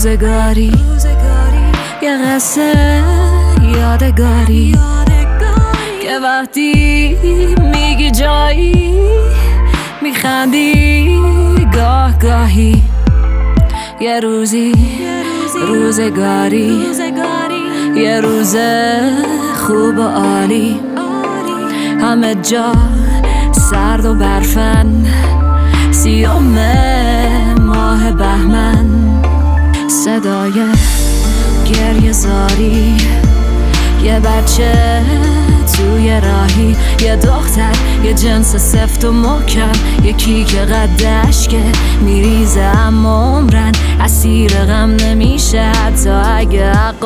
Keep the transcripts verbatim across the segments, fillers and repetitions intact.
روزگاری یه قصه یادگاری که وقتی میگی جایی میخندی گاه گاهی. یه روزی روزگاری یه روز خوب و عالی، همه جا سرد و برفن، سیوم ماه بهمن، صدای گریه زاری، یه بچه توی راهی، یه دختر یه جنس سفت و محکم، یکی که قدش که میریزه اما عمرن اسیر غم نمیشه حتی اگه حق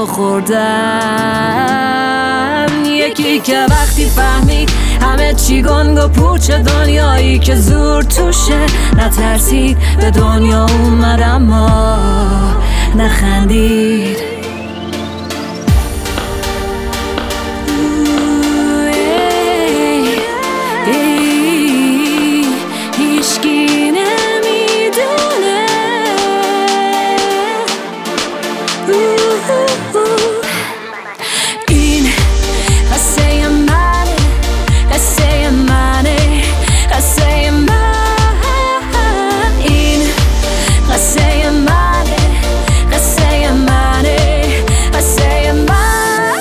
خوردن. یکی که وقتی فهمید همه چی گنگ و پوچ، دنیایی که زور توشه نترسید به دنیا اومد اما نخندید. این قصه منه، قصه منه، قصه من. این قصه منه، قصه منه، قصه من.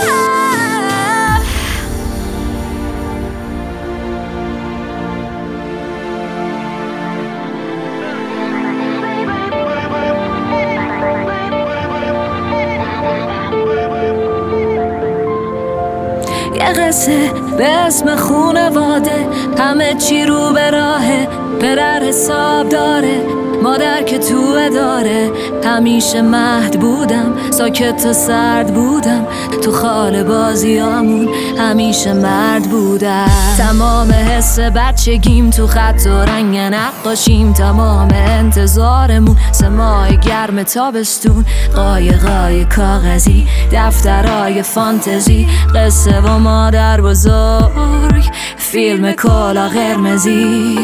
یه قصه به اسم خونواده، همه چی رو به راهه، پدر حساب داره، مادر که تو داره. همیشه مهد بودم، ساکت و سرد بودم، تو خال بازیامون همیشه مرد بودم. تمام حس بچگیم تو خط و رنگ نقاشیم، تمام انتظارمون سمای گرم تابستون، قایقای کاغذی، دفترای فانتزی، قصه و مادر بزرگ، فیلم کلا قرمزی.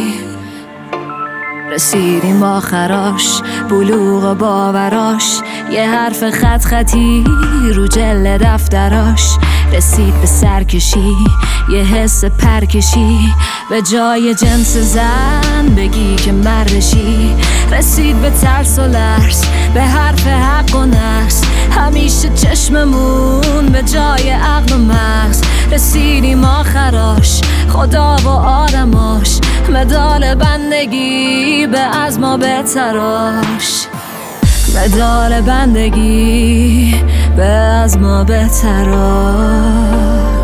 رسیدیم آخراش، بلوغ و باوراش، یه حرف خط خطی رو جل دفتراش. رسید به سرکشی، یه حس پرکشی، به جای جنس زن بگی که مردشی. رسید به ترس و لرز، به حرف حق و نرس، همیشه چشممون به جای عقل و مغز. رسیدیم آخراش، خدا و آدماش، مدال بندگی به از ما بتراش، مدال بندگی به از ما بتراش.